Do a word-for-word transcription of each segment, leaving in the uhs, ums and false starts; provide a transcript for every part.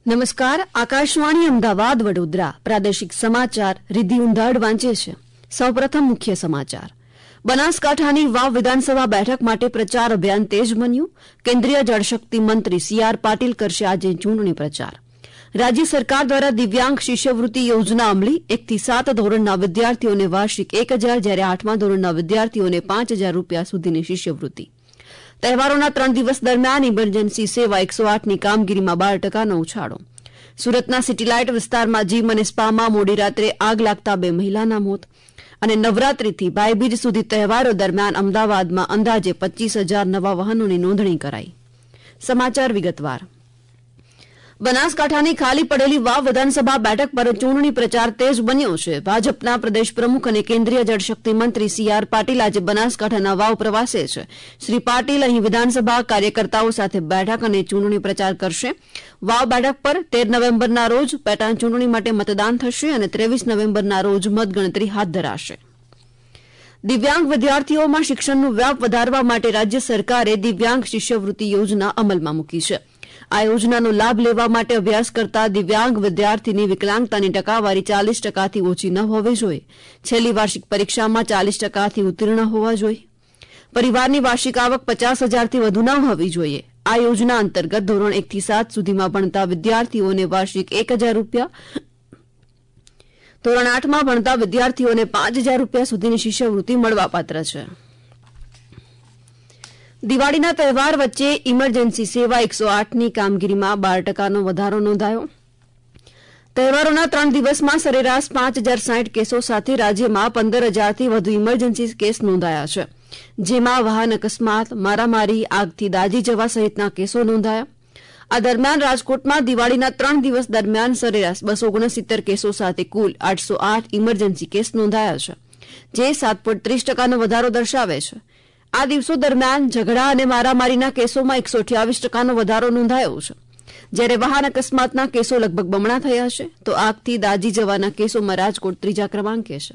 નમસ્કાર. આકાશવાણી અમદાવાદ વડોદરા પ્રાદેશિક સમાચાર રિદ્ધિ ઉંધાડ વાંચે છે. સૌપ્રથમ મુખ્ય સમાચાર. બનાસકાંઠાની વાવ વિધાનસભા બેઠક માટે પ્રચાર અભિયાન તેજ બન્યું. કેન્દ્રીય જળશક્તિ મંત્રી સી આર પાટીલ કરશે આજે ચૂંટણી પ્રચાર. રાજ્ય સરકાર દ્વારા દિવ્યાંગ શિષ્યવૃત્તિ યોજના અમલી. એકથી સાત ધોરણના વિદ્યાર્થીઓને વાર્ષિક એક હજાર જ્યારે આઠમા ધોરણના વિદ્યાર્થીઓને પાંચ હજાર રૂપિયા સુધીની શિષ્યવૃત્તિ. તહેવારોના ત્રણ દિવસ દરમિયાન ઇમરજન્સી સેવા એકસો આઠની કામગીરીમાં બાર ટકાનો ઉછાળો. સુરતના સિટીલાઇટ વિસ્તારમાં જીમ અને સ્પામાં મોડી રાત્રે આગ લાગતા બે મહિલાના મોત. અને નવરાત્રીથી ભાઈબીજ સુધી તહેવારો દરમિયાન અમદાવાદમાં અંદાજે પચીસ હજાર નવા વાહનોની નોંધણી કરાઈ. સમાચાર વિગતવાર. બનાસકાંઠાની ખાલી પડેલી વાવ વિધાનસભા બેઠક પર ચૂંટણી પ્રચાર તેજ બન્યો છે. ભાજપના પ્રદેશ પ્રમુખ અને કેન્દ્રીય જળશક્તિ મંત્રી સી આર પાટીલ આજે બનાસકાંઠાના વાવ પ્રવાસે છે. શ્રી પાટીલ અહીં વિધાનસભા કાર્યકર્તાઓ સાથે બેઠક અને ચૂંટણી પ્રચાર કરશે. વાવ બેઠક પર તેર નવેમ્બરના રોજ પેટા ચૂંટણી માટે મતદાન થશે અને ત્રેવીસ નવેમ્બરના રોજ મતગણતરી હાથ ધરાશે. દિવ્યાંગ વિદ્યાર્થીઓમાં શિક્ષણનું વ્યાપ વધારવા માટે રાજ્ય સરકારે દિવ્યાંગ શિષ્યવૃત્તિ યોજના અમલમાં મૂકી છે. આ યોજનાનો લાભ લેવા માટે અભ્યાસ કરતા દિવ્યાંગ વિદ્યાર્થીની વિકલાંગતાની ટકાવારી ચાલીસ ટકાથી ઓછી ન હોવી જોઈએ. છેલ્લી વાર્ષિક પરીક્ષામાં ચાલીસ ટકાથી ઉત્તીર્ણ હોવા જોઈએ. પરિવારની વાર્ષિક આવક પચાસ હજારથી વધુ ન હોવી જોઈએ. આ યોજના અંતર્ગત ધોરણ એકથી સાત સુધીમાં ભણતા વિદ્યાર્થીઓને વાર્ષિક એક હજાર રૂપિયા, ધોરણ આઠમાં ભણતા વિદ્યાર્થીઓને પાંચ હજાર રૂપિયા સુધીની શિષ્યવૃત્તિ મળવાપાત્ર છે. દિવાળીના તહેવાર વચ્ચે ઇમરજન્સી સેવા એકસો આઠની કામગીરીમાં બાર ટકાનો વધારો નોંધાયો. તહેવારોના ત્રણ દિવસમાં સરેરાશ પાંચ હજાર સાઠ કેસો સાથે રાજ્યમાં પંદર હજારથી વધુ ઇમરજન્સી કેસ નોંધાયા છે. જેમાં વાહન અકસ્માત, મારામારી, આગથી દાઝી જવા સહિતના કેસો નોંધાયા. આ દરમિયાન રાજકોટમાં દિવાળીના ત્રણ દિવસ દરમિયાન સરેરાશ બસો ઓગણસિત્તેર કેસો સાથે કુલ આઠસો આઠ ઇમરજન્સી કેસ નોંધાયા છે, જે સાત પોઈન્ટ ત્રીસ ટકાનો વધારો દર્શાવે છે. આ દિવસો દરમિયાન ઝઘડા અને મારામારીના કેસોમાં એકસો અઠ્યાવીસ ટકાનો વધારો નોંધાયો છે. જ્યારે વાહન અકસ્માતના કેસો લગભગ બમણા થયા છે, તો આગથી દાઝી જવાના કેસોમાં રાજકોટ ત્રીજા ક્રમાંકે છે.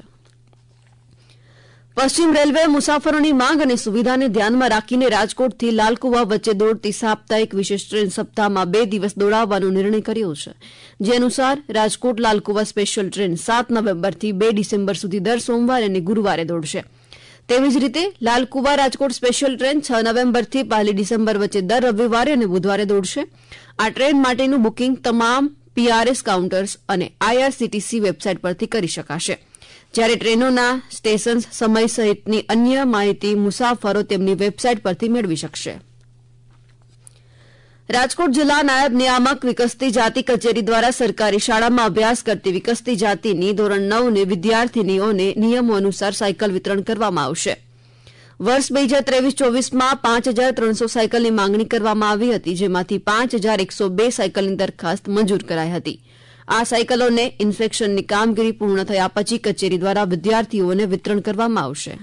પશ્ચિમ રેલવે મુસાફરોની માંગ અને સુવિધાને ધ્યાનમાં રાખીને રાજકોટથી લાલકુવા વચ્ચે દોડતી સાપ્તાહિક વિશેષ ટ્રેન સપ્તાહમાં બે દિવસ દોડાવવાનો નિર્ણય કર્યો છે. જે અનુસાર રાજકોટ લાલકુવા સ્પેશિયલ ટ્રેન સાત નવેમ્બરથી બે ડિસેમ્બર સુધી દર સોમવારે અને ગુરુવારે દોડશે. તેવી જ રીતે લાલકુવા રાજકોટ સ્પેશિયલ ટ્રેન છ નવેમ્બરથી પહેલી ડિસેમ્બર વચ્ચે દર રવિવારે અને બુધવારે દોડશે. આ ટ્રેન માટેનું બુકિંગ તમામ પીઆરએસ કાઉન્ટર્સ અને આઈઆરસીટીસી વેબસાઇટ પરથી કરી શકાશે. જ્યારે ટ્રેનોના સ્ટેશન સમય સહિતની અન્ય માહિતી મુસાફરો તેમની વેબસાઇટ પરથી મેળવી શકશે. રાજકોટ જિલ્લા નાયબ નિયામક વિકસતી જાતિ કચેરી દ્વારા સરકારી શાળામાં અભ્યાસ કરતી વિકસતી જાતિની ધોરણ નવની વિદ્યાર્થીનીઓને નિયમો અનુસાર સાયકલ વિતરણ કરવામાં આવશે. વર્ષ બે હજાર ત્રેવીસ ચોવીસમાં પાંચ હજાર ત્રણસો સાયકલની માંગણી કરવામાં આવી હતી, જેમાંથી પાંચ હજાર એકસો બે સાયકલની દરખાસ્ત મંજૂર કરાઈ હતી. આ સાયકલોને ઇન્સ્પેક્શનની કામગીરી પૂર્ણ થયા પછી કચેરી દ્વારા વિદ્યાર્થીઓને વિતરણ કરવામાં આવશે.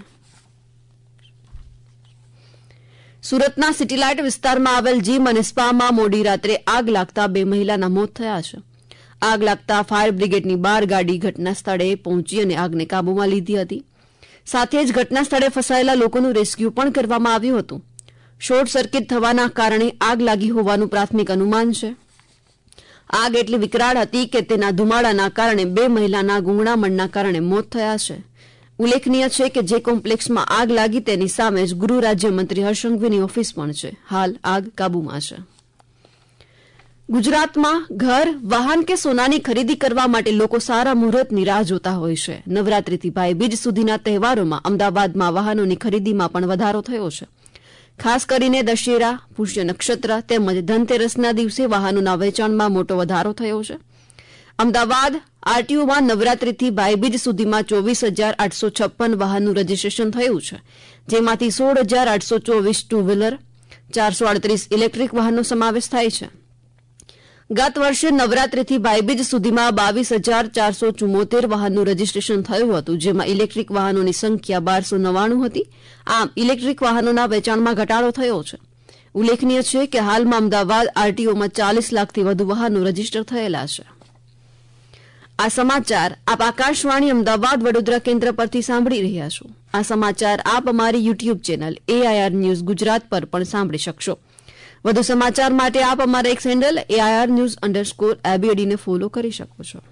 સુરતના સિટીલાઇટ વિસ્તારમાં આવેલ જીમ અને સ્પામાં મોડી રાત્રે આગ લાગતા બે મહિલાના મોત થયા છે. આગ લાગતા ફાયર બ્રિગેડની બાર ગાડી ઘટના સ્થળે પહોંચી અને આગને કાબૂમાં લીધી હતી. સાથે જ ઘટના સ્થળે ફસાયેલા લોકોનું રેસ્ક્યુ પણ કરવામાં આવ્યું હતું. શોર્ટ સર્કિટ થવાના કારણે આગ લાગી હોવાનું પ્રાથમિક અનુમાન છે. આગ એટલી વિકરાળ હતી કે તેના ધુમાડાના કારણે બે મહિલાના ગૂંગળામણના કારણે મોત થયા છે. ઉલ્લેખનીય છે કે જે કોમ્પ્લેક્સમાં આગ લાગી તેની સામે જ ગૃહ રાજ્યમંત્રી હર્ષ સંઘવીની ઓફિસ પણ છે. હાલ આગ કાબૂમાં છે. ગુજરાતમાં ઘર, વાહન કે સોનાની ખરીદી કરવા માટે લોકો સારા મુહૂર્તની રાહ જોતા હોય છે. નવરાત્રીથી ભાઈબીજ સુધીના તહેવારોમાં અમદાવાદમાં વાહનોની ખરીદીમાં પણ વધારો થયો છે. ખાસ કરીને દશેરા, પુષ્ય નક્ષત્ર તેમજ ધનતેરસના દિવસે વાહનોના વેચાણમાં મોટો વધારો થયો છે. અમદાવાદ આરટીઓમાં નવરાત્રીથી ભાઈબીજ સુધીમાં ચોવીસ હજાર આઠસો છપ્પન વાહનનું રજીસ્ટ્રેશન થયું છે, જેમાંથી સોળ હજાર આઠસો ચોવીસ ટુ વ્હીલર, ચારસો અડત્રીસ ઇલેક્ટ્રિક વાહનનો સમાવેશ થાય છે. ગત વર્ષે નવરાત્રીથી ભાઈબીજ સુધીમાં બાવીસ હજાર ચારસો ચુમ્મોતેર વાહનનું રજીસ્ટ્રેશન થયું હતું, જેમાં ઇલેક્ટ્રિક વાહનોની સંખ્યા બારસો નવ્વાણું હતી. આમ ઇલેક્ટ્રિક વાહનોના વેચાણમાં ઘટાડો થયો છે. ઉલ્લેખનીય છે કે હાલમાં અમદાવાદ આરટીઓમાં ચાલીસ લાખથી વધુ વાહનો રજીસ્ટર થયેલા છે. આ સમાચાર આપ આકાશવાણી અમદાવાદ વડોદરા કેન્દ્ર પરથી સાંભળી રહ્યા છો. આ સમાચાર આપ અમારી YouTube channel AIR news Gujarat પર પણ સાંભળી શકશો. વધુ સમાચાર માટે આપ અમારા X handle AIR news underscore એબીએડીને ફોલો કરી શકો છો.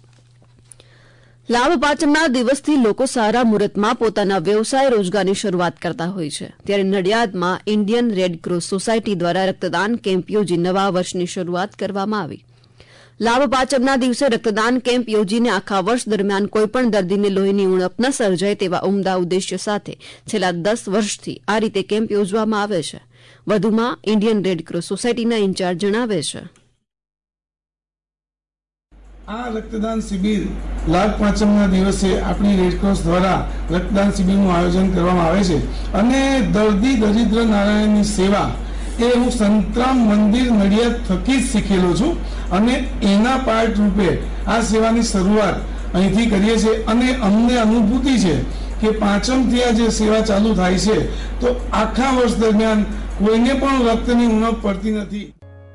લાભ પાંચમના દિવસથી લોકો સારા મુહૂર્તમાં પોતાના વ્યવસાય રોજગારની શરૂઆત કરતા હોય છે, ત્યારે નડિયાદમાં ઇન્ડિયન રેડક્રોસ સોસાયટી દ્વારા રક્તદાન કેમ્પ યોજી નવા વર્ષની શરૂઆત કરવામાં આવી. લાભ પાંચમના દિવસે રક્તદાન કેમ્પ યોજીને આખા વર્ષ દરમિયાન કોઈપણ દર્દીને લોહીની ઉણપ ન સર્જાય તેવા ઉમદા ઉદ્દેશ્ય સાથે છેલ્લા દસ વર્ષથી આ રીતે કેમ્પ યોજવામાં આવે છે. વધુમાં ઇન્ડિયન રેડક્રોસ સોસાયટીના ઇન્ચાર્જ જણાવે છે, આ રક્તદાન શિબિર લાભ પાંચમના દિવસે આપણી રેડક્રોસ દ્વારા રક્તદાન શિબિરનું આયોજન કરવામાં આવે છે અને દર્દી દરિદ્ર નારાયણની સેવા એ હું સંતરામ મંદિર નડિયાદ થકી જ શીખેલો છું અને એના પાર્ટ રૂપે આ સેવાની શરૂઆત અહીંથી કરીએ છીએ અને અમને અનુભૂતિ છે કે પાંચમથી આ જે સેવા ચાલુ થાય છે તો આખા વર્ષ દરમિયાન કોઈને પણ રક્તની ઉણપ પડતી નથી.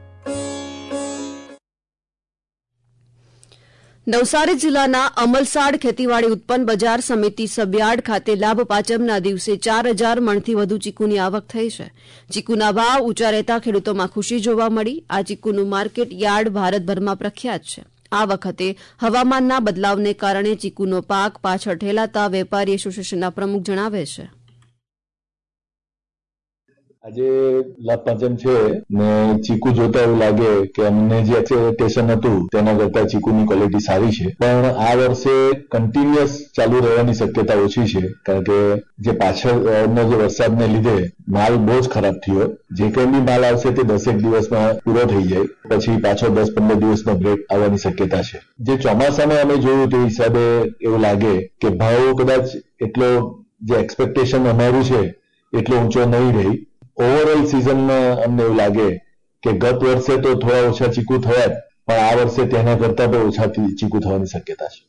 નવસારી જિલ્લાના અમલસાડ ખેતીવાડી ઉત્પન્ન બજાર સમિતિ સબયાર્ડ ખાતે લાભ પાંચમના દિવસે ચાર હજાર મણથી વધુ ચીકુની આવક થઈ છે. ચીકુના ભાવ ઊંચા રહેતા ખેડૂતોમાં ખુશી જોવા મળી. આ ચીકુનું માર્કેટ યાર્ડ ભારતભરમાં પ્રખ્યાત છે. આ વખતે હવામાનના બદલાવને કારણે ચીકુનો પાક પાછળ ઠેલાતા વેપારી એસોસિએશનના પ્રમુખ જણાવે છે, આજે લાભ પાંચમ છે ને ચીકુ જોતા એવું લાગે કે અમને જે એક્સપેક્ટેશન હતું તેના કરતા ચીકુની ક્વોલિટી સારી છે, પણ આ વર્ષે કન્ટિન્યુઅસ ચાલુ રહેવાની શક્યતા ઓછી છે, કારણ કે જે પાછળનો જે વરસાદને લીધે માલ બહુ જ ખરાબ થયો. જે કંઈ બી માલ આવશે તે દસેક દિવસમાં પૂરો થઈ જાય, પછી પાછો દસ પંદર દિવસનો બ્રેક આવવાની શક્યતા છે. જે ચોમાસામાં અમે જોયું તે હિસાબે એવું લાગે કે ભાવ કદાચ એટલો જે એક્સપેક્ટેશન અમારું છે એટલો ઊંચો નહીં રહી. ઓવરઓલ સિઝનમાં અમને એવું લાગે કે ગત વર્ષે તો થોડા ઓછા ચીકુ થયા, પણ આ વર્ષે તેના કરતા પણ ઓછા ચીકુ થવાની શક્યતા છે.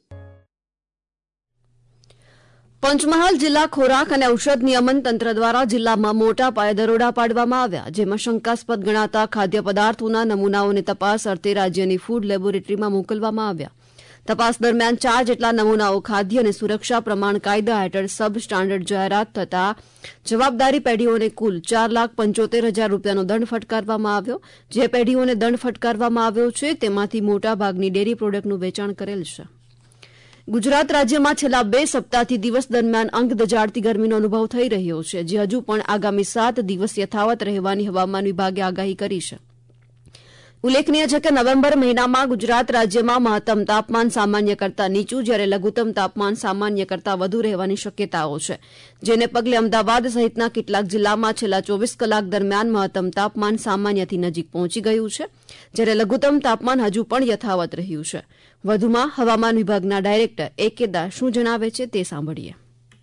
પંચમહાલ જિલ્લા ખોરાક અને ઔષધ નિયમન તંત્ર દ્વારા જિલ્લામાં મોટા પાયે દરોડા પાડવામાં આવ્યા, જેમાં શંકાસ્પદ ગણાતા ખાદ્ય પદાર્થોના નમૂનાઓની તપાસ અર્થે રાજ્યની ફૂડ લેબોરેટરીમાં મોકલવામાં આવ્યા. તપાસ દરમિયાન ચાર જેટલા નમૂનાઓ ખાદ્ય અને સુરક્ષા પ્રમાણ કાયદા હેઠળ સબ સ્ટાન્ડર્ડ જાહેરાત થતા જવાબદારી પેઢીઓને કુલ ચાર લાખ પંચોતેર હજાર રૂપિયાનો દંડ ફટકારવામાં આવ્યો. જે પેઢીઓને દંડ ફટકારવામાં આવ્યો છે તેમાંથી મોટાભાગની ડેરી પ્રોડક્ટનું વેચાણ કરેલ છે. ગુજરાત રાજ્યમાં છેલ્લા બે સપ્તાહથી દિવસ દરમિયાન અંગ દજાડતી ગરમીનો અનુભવ થઈ રહ્યો છે, જે હજુ પણ આગામી સાત દિવસ યથાવત રહેવાની હવામાન વિભાગે આગાહી કરી છે. ઉલ્લેખનીય છે કે નવેમ્બર મહિનામાં ગુજરાત રાજ્યમાં મહત્તમ તાપમાન સામાન્ય કરતાં નીચું, જ્યારે લઘુત્તમ તાપમાન સામાન્ય કરતાં વધુ રહેવાની શક્યતાઓ છે, જેને પગલે અમદાવાદ સહિતના કેટલાક જિલ્લામાં છેલ્લા ચોવીસ કલાક દરમિયાન મહત્તમ તાપમાન સામાન્યથી નજીક પહોંચી ગયું છે, જ્યારે લઘુત્તમ તાપમાન હજુ પણ યથાવત રહ્યું છે. વધુમાં હવામાન વિભાગના ડાયરેક્ટર એ કે દાસ શું જણાવે છે તે સાંભળીએ.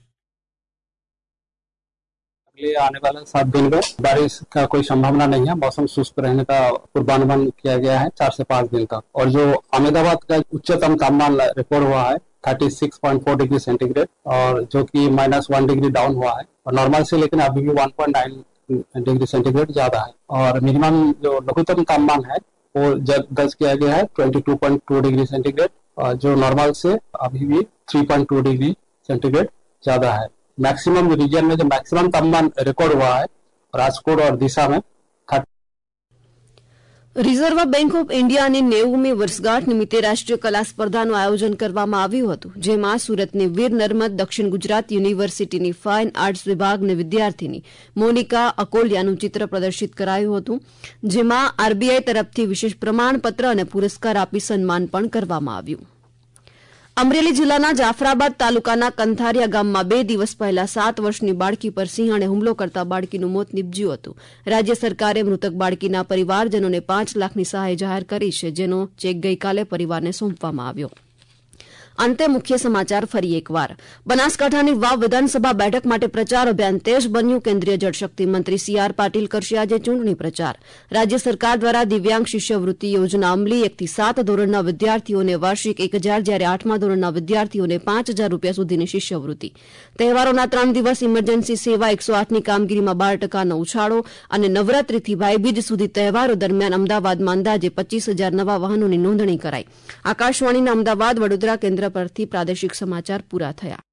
आने वाले सात दिन में बारिश का कोई संभावना नहीं है. मौसम शुष्क रहने का पूर्वानुमान किया गया है चार से पांच दिन तक. और जो अहमदाबाद का उच्चतम तापमान रिकॉर्ड हुआ है छत्तीस पॉइंट चार डिग्री सेंटीग्रेड, और जो कि माइनस वन डिग्री डाउन हुआ है और नॉर्मल से, लेकिन अभी भी one point nine degree centigrade ज्यादा है. और मिनिमम जो लघुत्तम तापमान है वो दर्ज किया गया है बाईस पॉइंट दो डिग्री सेंटीग्रेड, जो नॉर्मल से अभी भी तीन पॉइंट दो डिग्री सेंटीग्रेड ज्यादा है. मैक्सिमम रीजन में जो मैक्सिमम तापमान रिकॉर्ड हुआ है राजकोट और दिशा में. રિઝર્વ બેંક ઓફ ઇન્ડિયાની નેવુમી વર્ષગાંઠ નિમિત્તે રાષ્ટ્રીય કલા સ્પર્ધાનું આયોજન કરવામાં આવ્યું હતું, જેમાં સુરતની વીર નર્મદ દક્ષિણ ગુજરાત યુનિવર્સિટીની ફાઇન આર્ટ્સ વિભાગની વિદ્યાર્થીની મોનિકા અકોલિયાનું ચિત્ર પ્રદર્શિત કરાયું હતું, જેમાં આરબીઆઈ તરફથી વિશેષ પ્રમાણપત્ર અને પુરસ્કાર આપી સન્માન પણ કરવામાં આવ્યું. અમરેલી જિલ્લાના જાફરાબાદ તાલુકાના કંથારિયા ગામમાં બે દિવસ પહેલા સાત વર્ષની બાળકી પર સિંહણે હુમલો કરતા બાળકીનું મોત નીપજ્યું હતું. રાજ્ય સરકારે મૃતક બાળકીના પરિવારજનોને પાંચ લાખની સહાય જાહેર કરી છે, જેનો ચેક ગઈકાલે પરિવારને સોંપવામાં આવ્યો. અંતે મુખ્ય સમાચાર ફરી એકવાર. બનાસકાંઠાની વાવ વિધાનસભા બેઠક માટે પ્રચાર અભિયાન તેજ બન્યું. કેન્દ્રીય જળશક્તિ મંત્રી સી આર પાટીલ કરશે આજે ચૂંટણી પ્રચાર. રાજ્ય સરકાર દ્વારા દિવ્યાંગ શિષ્યવૃત્તિ યોજના અમલી. એકથી સાત ધોરણના વિદ્યાર્થીઓને વાર્ષિક એક હજાર, જ્યારે આઠમા ધોરણના વિદ્યાર્થીઓને પાંચ હજાર રૂપિયા સુધીની શિષ્યવૃત્તિ. તહેવારોના ત્રણ દિવસ ઇમરજન્સી સેવા એકસો આઠની કામગીરીમાં બાર ટકાનો ઉછાળો. અને નવરાત્રીથી ભાઈબીજ સુધી તહેવારો દરમિયાન અમદાવાદમાં અંદાજે પચીસ હજાર નવા વાહનોની નોંધણી કરાઈ. આકાશવાણીના અમદાવાદ વડોદરા કેન્દ્ર પરથી પ્રાદેશિક સમાચાર પૂરા થયા.